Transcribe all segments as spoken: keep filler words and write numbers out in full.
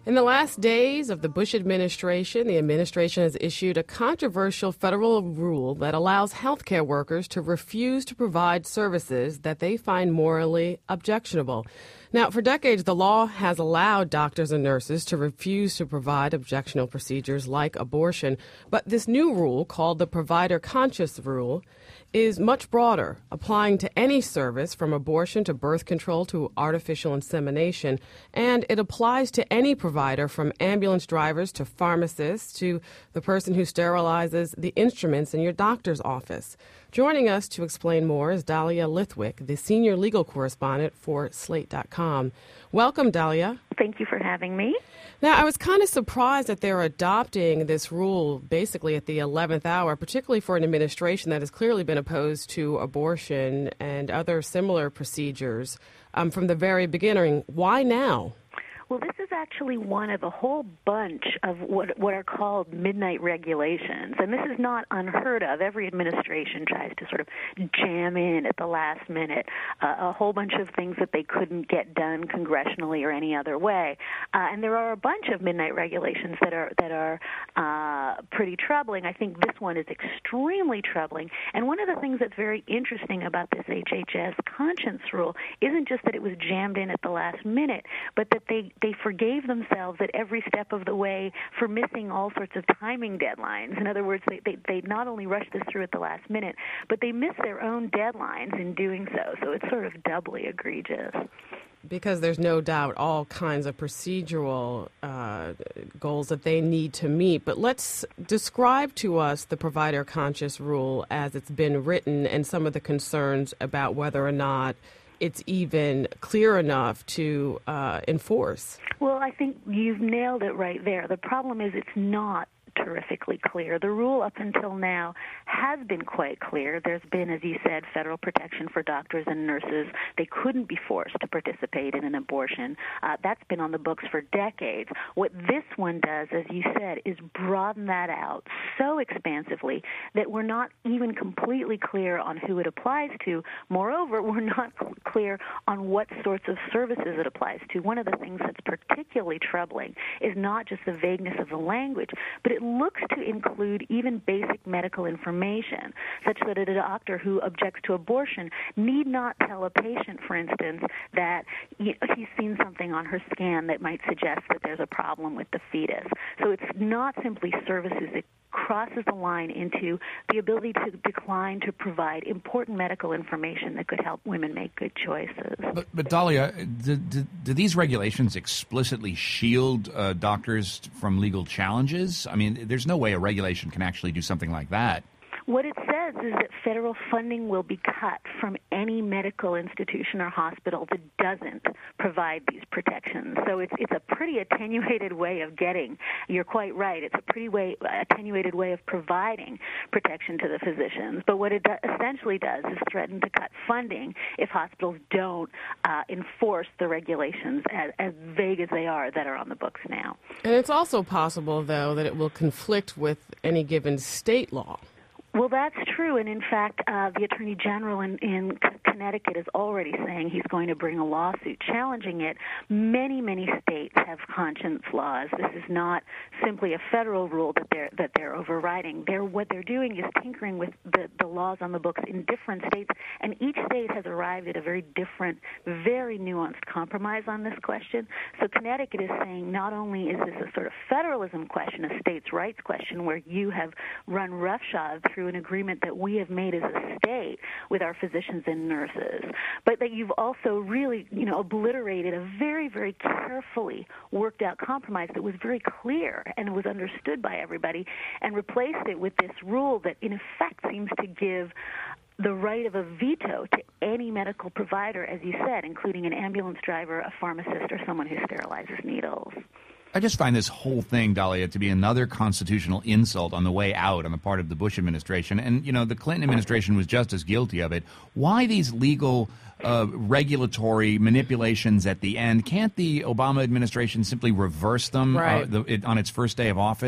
In the last days of the Bush administration, the administration has issued a controversial federal rule that allows healthcare workers to refuse to provide services that they find morally objectionable. Now, for decades, the law has allowed doctors and nurses to refuse to provide objectionable procedures like abortion. But this new rule, called the Provider Conscience Rule, is much broader, applying to any service from abortion to birth control to artificial insemination. And it applies to any provider from ambulance drivers to pharmacists to the person who sterilizes the instruments in your doctor's office. Joining us to explain more is Dahlia Lithwick, the senior legal correspondent for Slate dot com. Welcome, Dahlia. Thank you for having me. Now, I was kind of surprised that they're adopting this rule basically at the eleventh hour, particularly for an administration that has clearly been opposed to abortion and other similar procedures um, from the very beginning. Why now? Well, this is actually one of a whole bunch of what what are called midnight regulations, and this is not unheard of. Every administration tries to sort of jam in at the last minute uh, a whole bunch of things that they couldn't get done congressionally or any other way. Uh, and there are a bunch of midnight regulations that are that are uh, pretty troubling. I think this one is extremely troubling. And one of the things that's very interesting about this H H S conscience rule isn't just that it was jammed in at the last minute, but that they They forgave themselves at every step of the way for missing all sorts of timing deadlines. In other words, they, they, they not only rushed this through at the last minute, but they missed their own deadlines in doing so. So it's sort of doubly egregious. Because there's no doubt all kinds of procedural uh, goals that they need to meet. But let's describe to us the Provider Conscience Rule as it's been written and some of the concerns about whether or not it's even clear enough to uh, enforce. Well, I think you've nailed it right there. The problem is it's not terrifically clear. The rule up until now has been quite clear. There's been, as you said, federal protection for doctors and nurses. They couldn't be forced to participate in an abortion. Uh, that's been on the books for decades. What this one does, as you said, is broaden that out so expansively that we're not even completely clear on who it applies to. Moreover, we're not clear on what sorts of services it applies to. One of the things that's particularly troubling is not just the vagueness of the language, but it looks to include even basic medical information, such that a doctor who objects to abortion need not tell a patient, for instance, that he's seen something on her scan that might suggest that there's a problem with the fetus. So it's not simply services. It crosses the line into the ability to decline to provide important medical information that could help women make good choices. But, but Dahlia, do, do, do these regulations explicitly shield uh, doctors from legal challenges? I mean, there's no way a regulation can actually do something like that. What it says is that federal funding will be cut from any medical institution or hospital that doesn't provide these protections. So it's it's a pretty attenuated way of getting. You're quite right. It's a pretty way attenuated way of providing protection to the physicians. But what it do, essentially does is threaten to cut funding if hospitals don't uh, enforce the regulations as, as vague as they are that are on the books now. And it's also possible, though, that it will conflict with any given state law. Well, that's true, and in fact, uh, the Attorney General in, in Connecticut is already saying he's going to bring a lawsuit challenging it. Many, many states have conscience laws. This is not simply a federal rule that they're that they're overriding. They're what they're doing is tinkering with the, the laws on the books in different states, and each state has arrived at a very different, very nuanced compromise on this question. So Connecticut is saying not only is this a sort of federalism question, a states' rights question, where you have run roughshod through an agreement that we have made as a state with our physicians and nurses, but that you've also really, you know, obliterated a very, very carefully worked out compromise that was very clear and was understood by everybody, and replaced it with this rule that in effect seems to give the right of a veto to any medical provider, as you said, including an ambulance driver, a pharmacist, or someone who sterilizes needles. I just find this whole thing, Dahlia, to be another constitutional insult on the way out on the part of the Bush administration. And, you know, the Clinton administration was just as guilty of it. Why these legal uh, regulatory manipulations at the end? Can't the Obama administration simply reverse them right. uh, the, it, on its first day of office?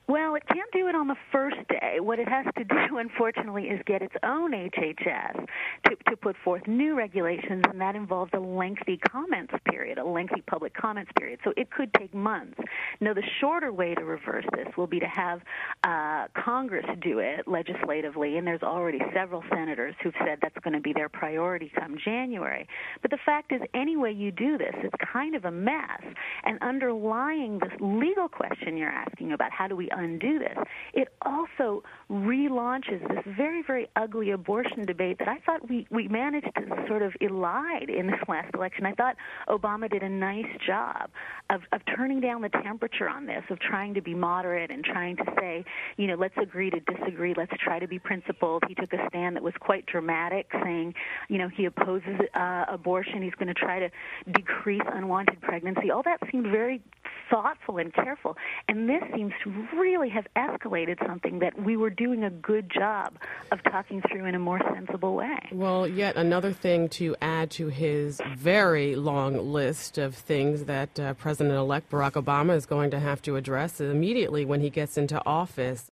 Well, it can't do it on the first day. What it has to do, unfortunately, is get its own H H S to, to put forth new regulations, and that involves a lengthy comments period, a lengthy public comments period. So it could take months. Now, the shorter way to reverse this will be to have uh, Congress do it legislatively, and there's already several senators who've said that's going to be their priority come January. But the fact is, any way you do this, it's kind of a mess. And underlying this legal question you're asking about, how do we undo this, it also relaunches this very, very ugly abortion debate that I thought we, we managed to sort of elide in this last election. I thought Obama did a nice job of, of turning down the temperature on this, of trying to be moderate and trying to say, you know, let's agree to disagree, let's try to be principled. He took a stand that was quite dramatic, saying, you know, he opposes uh, abortion, he's going to try to decrease unwanted pregnancy. All that seemed very thoughtful and careful, and this seems to really have escalated something that we were doing a good job of talking through in a more sensible way. Well, yet another thing to add to his very long list of things that uh, President-elect Barack Obama is going to have to address immediately when he gets into office.